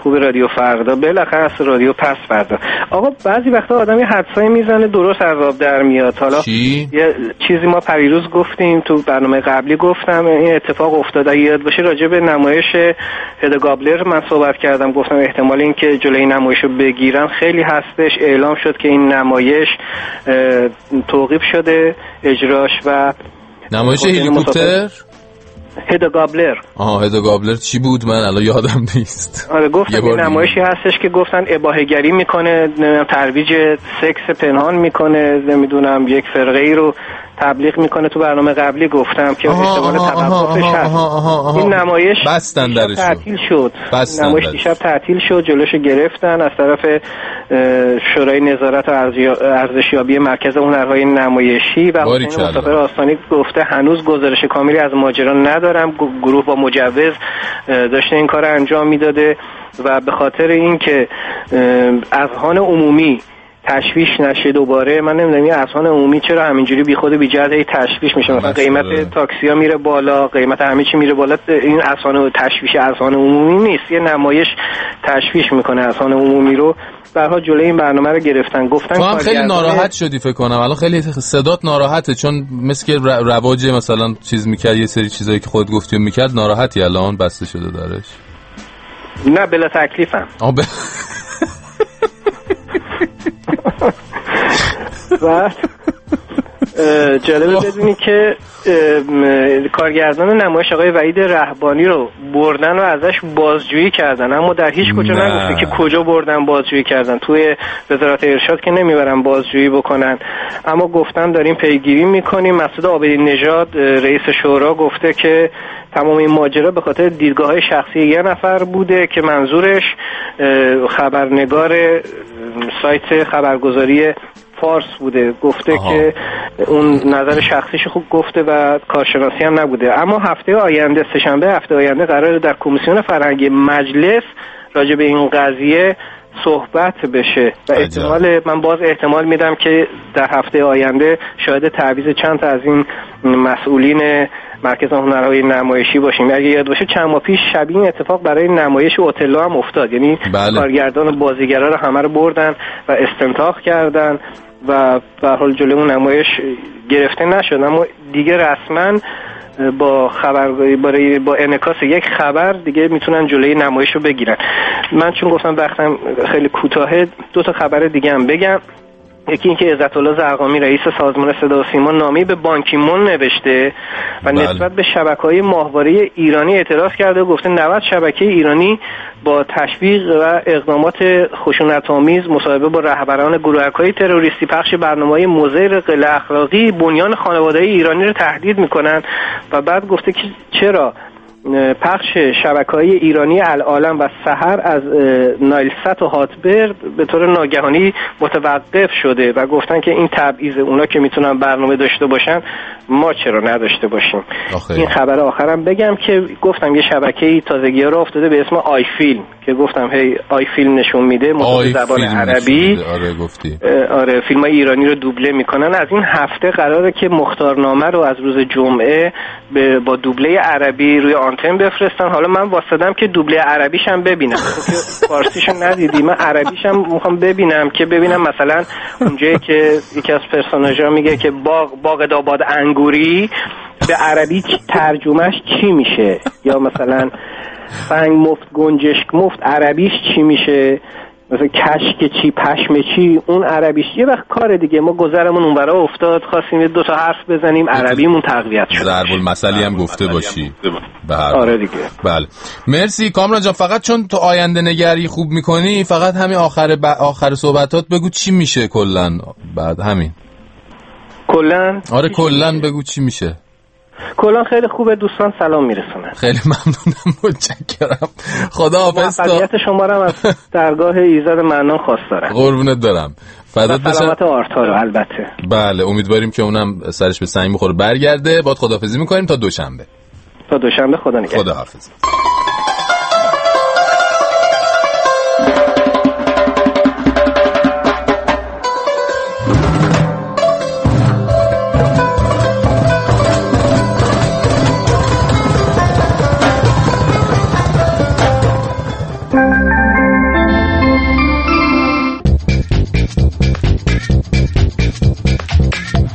خوب رادیو فردا، بالاخره از رادیو پس فردا. آقا بعضی وقتا آدم یه حدسایی میزنه درست از آب در میاد. حالا یه چیزی ما پریروز گفتیم تو برنامه قبلی، گفتم این اتفاق افتاده یاد باشه راجع به نمایش هد گابلر من صحبت کردم، گفتم احتمال این که جلوی نمایش رو بگیرن خیلی هستش. اعلام شد که این نمایش توقیف شده اجراش. و نمایش هلیکوپتر هد گابلر. هد گابلر چی بود؟ من الان یادم نیست. آره گفتم این نمایشی هستش که گفتن اباحه‌گری میکنه، ترویج سکس پنهان میکنه، نمیدونم یک فرقه ای رو تبلیغ میکنه. تو برنامه قبلی گفتم که احتمال توقفش هست. این نمایش بستن درش تعطیل شد. نمایش دیشب تعطیل شد، جلوشو گرفتن از طرف شورای نظارت و ارزشیابی مرکز هنرهای نمایشی. و حسین مصطفی آستانی گفته هنوز گزارش کاملی از ماجرا ندارم، گروه با مجوز داشته این کار انجام میداده و به خاطر اینکه اذهان عمومی تشویش نشه دوباره، من نمیدونم این اذهان عمومی چرا همینجوری بی خود بی جهت تشویش میشه. مثلا قیمت تاکسی‌ها میره بالا، قیمت همه چی میره بالا، این اذهان تشویش اذهان عمومی نیست، یه نمایش تشویش میکنه اذهان عمومی رو. به هر حال جلوی این برنامه رو گرفتن. گفتن تو هم خیلی ناراحت شدی فکر کنم الان، خیلی صدات ناراحته، چون مثل که رواج مثلا چیز میکرد، یه سری چیزایی که خود گفتی میکرد، ناراحتی الان بسته شده دارش؟ نه بلا تکلیفم. بعد جالبه بدونی که کارگردان نمایش آقای وحید رهبانی رو بردن و ازش بازجویی کردن، اما در هیچ کجا نگفته که کجا بردن بازجویی کردن. توی وزارت ارشاد که نمیبرن بازجویی بکنن، اما گفتن داریم پیگیری میکنیم. مسعود عابدی نژاد رئیس شورا گفته که تمام این ماجرا به خاطر دیدگاه‌های شخصی یه نفر بوده که منظورش خبرنگار سایت خبرگزاری فارس بوده. گفته که اون نظر شخصیش خوب گفته و کارشناسی هم نبوده. اما هفته آینده، سه‌شنبه هفته آینده، قراره در کمیسیون فرهنگی مجلس راجع به این قضیه صحبت بشه و من باز احتمال میدم که در هفته آینده شاهد تعویض چند تا از این مسئولین مرکز هنرهای نمایشی باشیم. اگه یاد باشه چند ماه پیش شبیه این اتفاق برای نمایش اوتلو هم افتاد، یعنی کارگردان و بازیگرا رو همه رو بردن و استنطاق کردن و به هر حال جلوی اون نمایش گرفته نشد، اما دیگه رسما با انعکاس یک خبر دیگه میتونن جلوی نمایش رو بگیرن. من چون گفتم وقتم خیلی کوتاهه، دو تا خبر دیگه هم بگم. یکی اینکه عزت الله زرقامی رئیس سازمان صدا و سیما نامه‌ای به بان کی مون نوشته و نسبت به شبکه‌های ماهواره ایرانی اعتراض کرده و گفته 90 شبکه ایرانی با تشویق و اقدامات خشونت‌آمیز مصاحبه با رهبران گروه‌های تروریستی، پخش برنامه‌های مضر غیر اخلاقی، بنیان خانواده‌های ایرانی رو تهدید می‌کنن. و بعد گفته که چرا پخش شبکه‌های ایرانی العالم و سحر از نایلسات و هاتبرد به طور ناگهانی متوقف شده و گفتن که این تبعیض، اونا که میتونن برنامه داشته باشن ما چرا نداشته باشیم. این خبر آخرم بگم که گفتم یه شبکه‌ای تازگی‌ها رو افتاده به اسم آی فیلم که گفتم هی آی فیلم نشون میده متوجه زبان عربی. آره گفتی. آره فیلم‌های ایرانی رو دوبله میکنن. از این هفته قراره که مختارنامه رو از روز جمعه با دوبله عربی روی آنتن بفرستن. حالا من واسطم که دوبله عربیش هم ببینم، چون که فارسیشو ندیدی. من عربیش هم میخوام ببینم که ببینم مثلا اونجایی که یکی از پرسوناژها میگه که باغ داباد انگوری به عربی ترجمهش چی میشه، یا مثلا سنگ مفت گنجشک مفت عربیش چی میشه، مثلا کشک چی پشم چی اون عربیش. یه وقت کار دیگه ما گذرمون اونورا افتاد، خواستیم دو تا حرف بزنیم عربیمون تقویت شد. ضرب المثلی هم گفته باشی. آره دیگه. بله مرسی کامران جان. فقط چون تو آینده نگری خوب میکنی، فقط همین آخر صحبتات بگو چی میشه کلا بعد همین. کلا آره کلا بگو چی میشه. کلا خیلی خوبه دوستان، سلام میرسونم. خیلی ممنونم، متشکرم. خداحافظ. موفقیت شما رو از درگاه ایزد منان خواستارم. قربونت برم. فدات بشم. سلامت آرتا رو البته. بله امیدواریم که اونم سرش به سنگ بخوره برگرده. بعد خداحافظی میکنیم تا دوشنبه. خدا نگهدار. خداحافظ.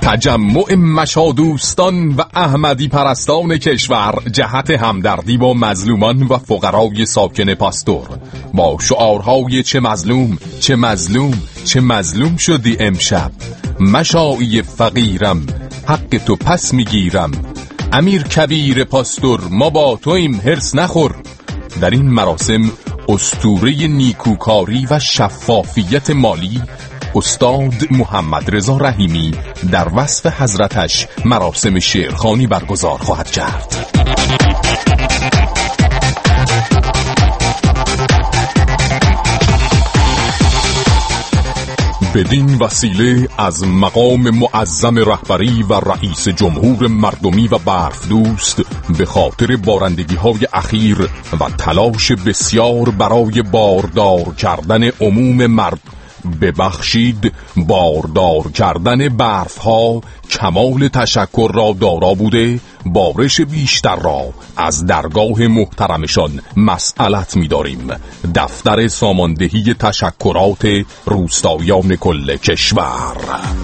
تجمع مشادوستان و احمدی پرستان کشور جهت همدردی با مظلومان و فقرای ساکن پاستور با شعارهای چه مظلوم چه مظلوم چه مظلوم شدی امشب، مشایی فقیرم حق تو پس میگیرم، امیر کبیر پاستور ما با تویم هرس نخور. در این مراسم اسطوره نیکوکاری و شفافیت مالی استاد محمد رضا رحیمی در وصف حضرتش مراسم شعرخوانی برگزار خواهد کرد. بدین وسیله از مقام معظم رهبری و رئیس جمهور مردمی و برف دوست به خاطر بارندگی‌های اخیر و تلاش بسیار برای باردار کردن عموم ببخشید باردار کردن برف ها کمال تشکر را دارا بوده، بارش بیشتر را از درگاه محترمشان مسئلت می داریم. دفتر ساماندهی تشکرات روستایان کل کشور.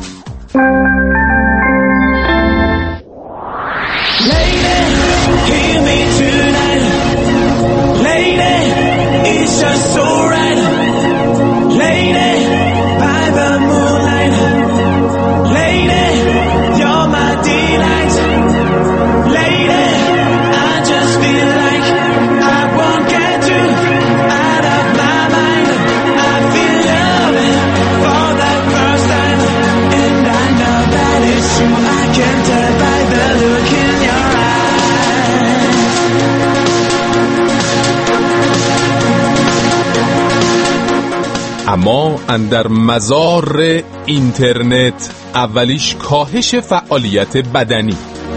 اما اندر مزار اینترنت اولیش کاهش فعالیت بدنی.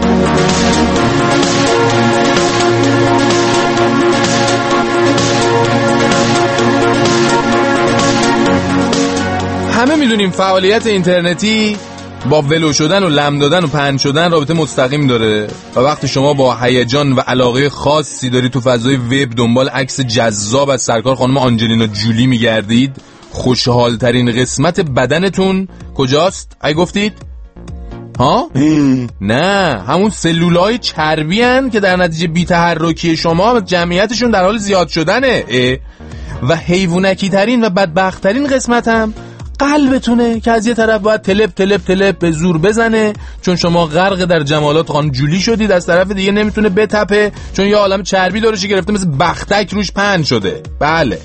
همه میدونیم فعالیت اینترنتی با ولو شدن و لم دادن و پهن شدن رابطه مستقیم داره و وقتی شما با هیجان و علاقه خاصی داری تو فضای وب دنبال عکس جذاب از سرکار خانم آنجلینا جولی میگردید، خوشحال ترین قسمت بدنتون کجاست؟ ای گفتید؟ ها؟ نه، همون سلولای چربی هن که در نتیجه بی‌تحرکی شما جمعیتشون در حال زیاد شدنه. و حیوانکی ترین و بدبخت ترین قسمت هم قلبتونه که از یه طرف باید تلپ تلپ تلپ به زور بزنه چون شما غرق در جمالات خانم جولی شدید، از طرف دیگه نمیتونه بتپه چون یه عالم چربی دورش گرفته مثل بختک روش پهن شده. بله.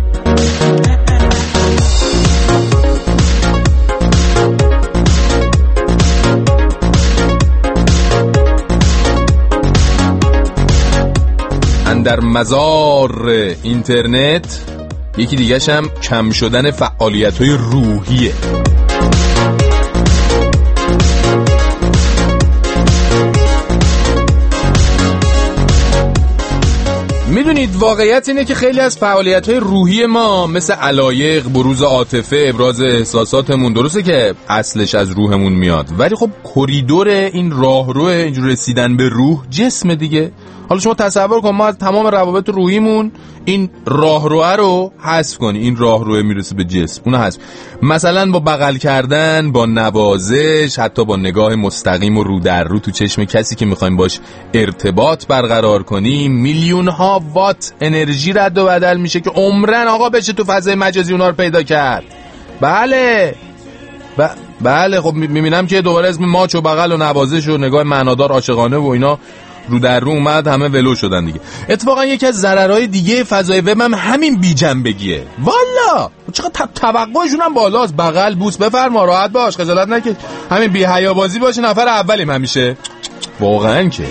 در مزار اینترنت یکی دیگه‌ش هم کم شدن فعالیت‌های روحیه. میدونید واقعیت اینه که خیلی از فعالیت‌های روحی ما مثل علایق، بروز عاطفه، ابراز احساساتمون درسته که اصلش از روحمون میاد، ولی خب کریدور این راهرو اینجور رسیدن به روح جسم دیگه. حالا شما تصور کن ما از تمام روابط روحیمون این راهرو رو حذف کنی، این راهرو میرسه به جسم، اونو حذف. مثلا با بغل کردن، با نوازش، حتی با نگاه مستقیم و رو در رو تو چشم کسی که میخوایم باش ارتباط برقرار کنیم، میلیون ها وات انرژی رد و بدل میشه که عمرن آقا بشه تو فضای مجازی اونا رو پیدا کرد. بله بله. خب میبینم که دوباره اسم ماچ و بغل و نوازش و نگاه معنادار عاشقانه و اینا رو در رو اومد، همه ولو شدن دیگه. اتفاقا یکی از ضررهای دیگه فضای وب هم همین بی جنبگیه. والا چقدر توقعشون هم بالاست. بغل بوس بفرما، راحت باش، خجالت نکش، همین بی حیا بازی باشه، نفر اولیم همیشه. واقعا که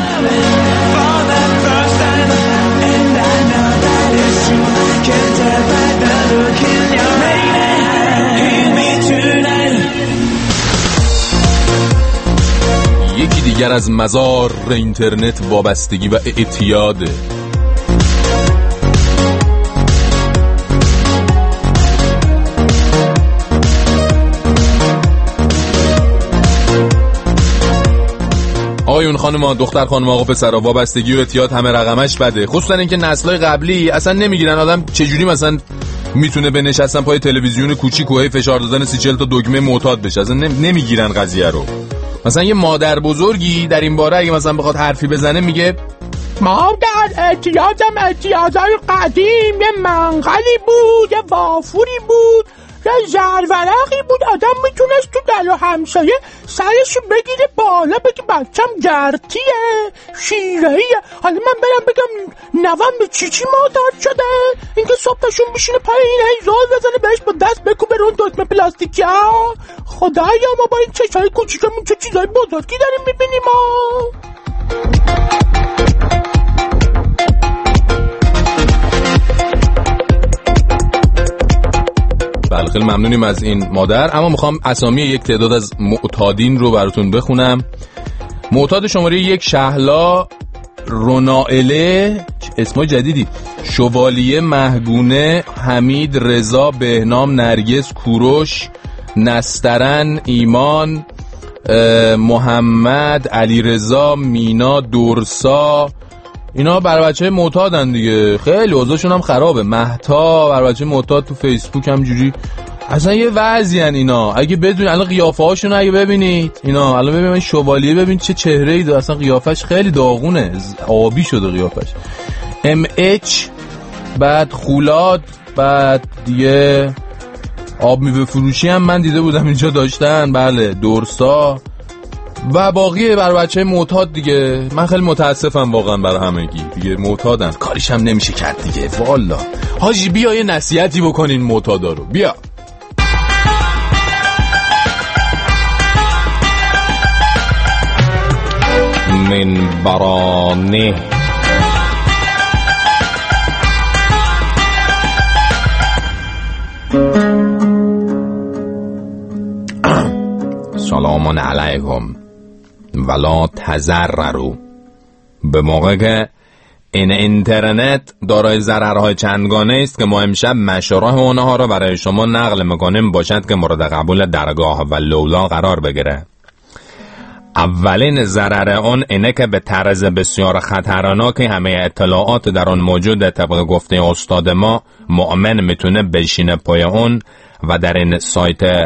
یکی دیگر از مزار اینترنت وابستگی و اعتیاده. آقایون خانم‌ها، دختر خانم، آقا پسرها، وابستگی و اعتیاد همه رقمش بده، خصوصا اینکه نسل‌های قبلی اصلا نمیگیرن آدم چجوری مثلا میتونه بنشستن پای تلویزیون کوچیک و فشار دادن 30-40 تا دکمه معتاد بشه، اصلا نمیگیرن قضیه رو. مثلا یه مادر بزرگی در این باره اگه مثلا بخواد حرفی بزنه میگه مادر اعتیادهای قدیم یه منقلی بود، یه وافوری بود، یه زرورقی بود، آدم میتونست تو دل و همسایه سرش بگیره بالا بگه بچم گرتیه شیرهیه. حالا من برم بگم نوام به چی معتاد شده؟ اینکه صبحشون بشینه پای این هی زال بزنه بهش با دست بکوبه رون دکمه پلاستیکی ها. خدایا ما با این چشای کوچیکمون چه چیزای بزرگی داریم میبینیم ها. بله خیلی ممنونیم از این مادر. اما میخوام اسامی یک تعداد از معتادین رو براتون بخونم. معتاد شماره 1 شهلا رونائله، اسمای جدیدی، شوالیه مهگونه، حمید رضا، بهنام، نرگس، کوروش، نسترن، ایمان، محمد، علیرضا، مینا، دورسا، اینا برای بچه معتادن دیگه، خیلی اوضاعشون هم خرابه. مهتا برای بچه معتاد تو فیسبوک هم جوری اصلا یه وضعین اینا. اگه بدون الان قیافه هاشون اگه ببینید اینا، الان ببینید شوالیه ببین چه چهره‌ای داره، اصلا قیافش خیلی داغونه، آبی شده قیافش. ام اچ، بعد خولاد، بعد دیگه آب میوه فروشی هم من دیده بودم اینجا داشتن، بله، دورسا و باقی بر بچه معتاد دیگه. من خیلی متاسفم واقعا برای همگی دیگه، معتادن، کاریش هم نمیشه کرد دیگه. والا حاجی بیا یه نصیحتی بکنین معتادا رو، بیا. من برانه سلام علیکم ولا تضرروا. به موقع که این اینترنت دارای ضررهای چندگانه است که ما امشب مشارح اونها را برای شما نقل میکنیم باشد که مورد قبول درگاه و لولا قرار بگیره. اولین ضرر اون اینه که به طرز بسیار خطرناکی همه اطلاعات در اون موجود. طبق گفته استاد ما مؤمن میتونه بشینه پای اون و در این سایت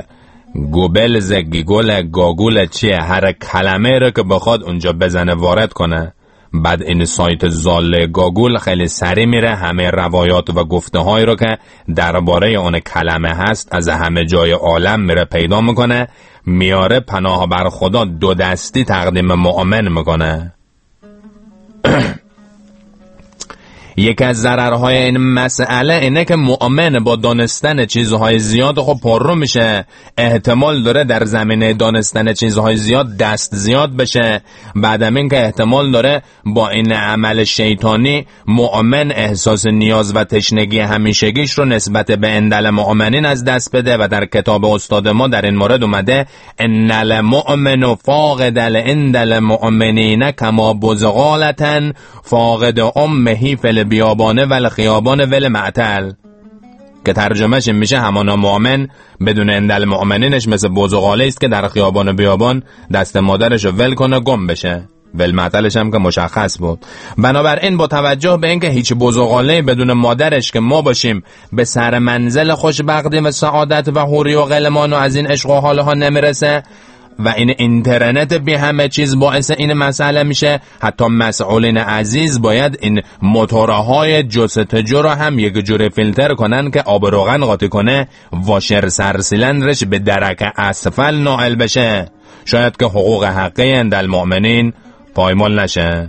گاگول چیه هر کلمه رو که بخواد اونجا بزنه وارد کنه. بعد این سایت زال گاگول خیلی سریع میره همه روایات و گفته هایی رو که درباره اون کلمه هست از همه جای عالم میره پیدا میکنه، میاره پناه بر خدا 2 دستی تقدیم مؤمن میکنه. یکی از ضررهای این مسئله اینه که مؤمن با دانستن چیزهای زیاد خب پررو میشه، احتمال داره در زمینه دانستن چیزهای زیاد دست زیاد بشه. بعدم این که احتمال داره با این عمل شیطانی مؤمن احساس نیاز و تشنگی همیشگیش رو نسبت به اندل مؤمنین از دست بده و در کتاب استاد ما در این مورد اومده ان المؤمن فاقد الاندل المؤمنین کما بزغالتن فاقد امه فل بیابانه ول خیابان ول معتل، که ترجمهش میشه همانا مؤمن بدون اندل مؤمنینش مثل بزغاله است که در خیابان و بیابان دست مادرش رو ول کنه گم بشه. ول معتلش هم که مشخص بود. بنابراین با توجه به اینکه هیچ بزغاله بدون مادرش که ما باشیم به سر منزل خوشبختی و سعادت و حوری و غلمان و از این عشق و حال ها نمیرسه و این اینترنت بی همه چیز باعث این مسئله میشه. حتی مسئولین عزیز باید این موتورهای جستجو رو هم یک جوری فیلتر کنن که آب روغن قاطی کنه، واشر سرسیلندرش به درک اسفل نائل بشه، شاید که حقوق حقی اندل مؤمنین پایمال نشه.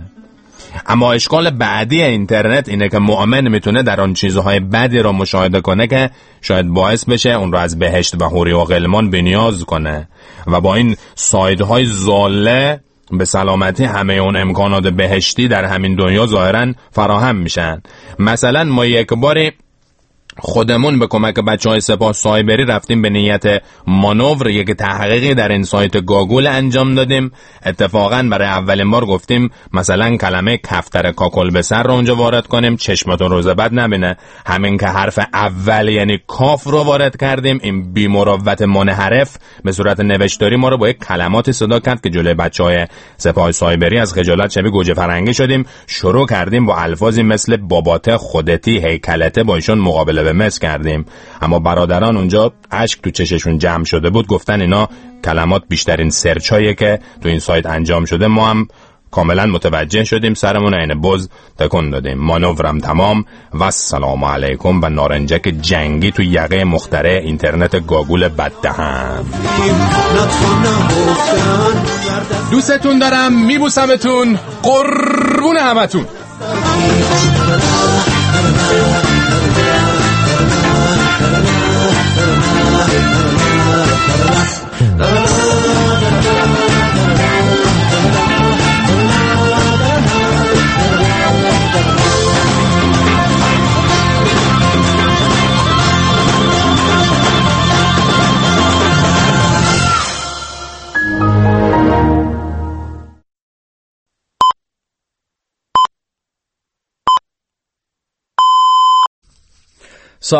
اما اشکال بعدی اینترنت اینه که مؤمن میتونه در آن چیزهای بدی رو مشاهده کنه که شاید باعث بشه اون رو از بهشت و حوری و غلمان بنیاز کنه و با این سایدهای ضاله به سلامتی همه اون امکانات بهشتی در همین دنیا ظاهرا فراهم میشن. مثلا ما یک باری خودمون به کمک بچهای سپاه سایبری رفتیم به نیت مانور یک تحقیقی در این سایت گاگول انجام دادیم. اتفاقا برای اولین بار گفتیم مثلا کلمه کفتر کاکل به سر رو اونجا وارد کنیم، چشمتون روز بد نبینه. همین که حرف اول یعنی کاف رو وارد کردیم، این بی مروت منحرف به صورت نوشتاری ما رو با یک کلماتی صدا کرد که جلوی بچهای سپاه سایبری از خجالت شبیه گوجه فرنگی شدیم. شروع کردیم با الفاظی مثل باباته، خودتی، هیکلته با ایشون مقابله به مصر کردیم. اما برادران اونجا اشک تو چششون جمع شده بود، گفتن اینا کلمات بیشترین سرچاییه که تو این سایت انجام شده. ما هم کاملا متوجه شدیم، سرمون عین بز تکون دادیم. مانورم تمام و السلام علیکم و نارنجک جنگی تو یقه مخترع اینترنت گاگول بددهن. دوستتون دارم، میبوسمتون، قربون همتون.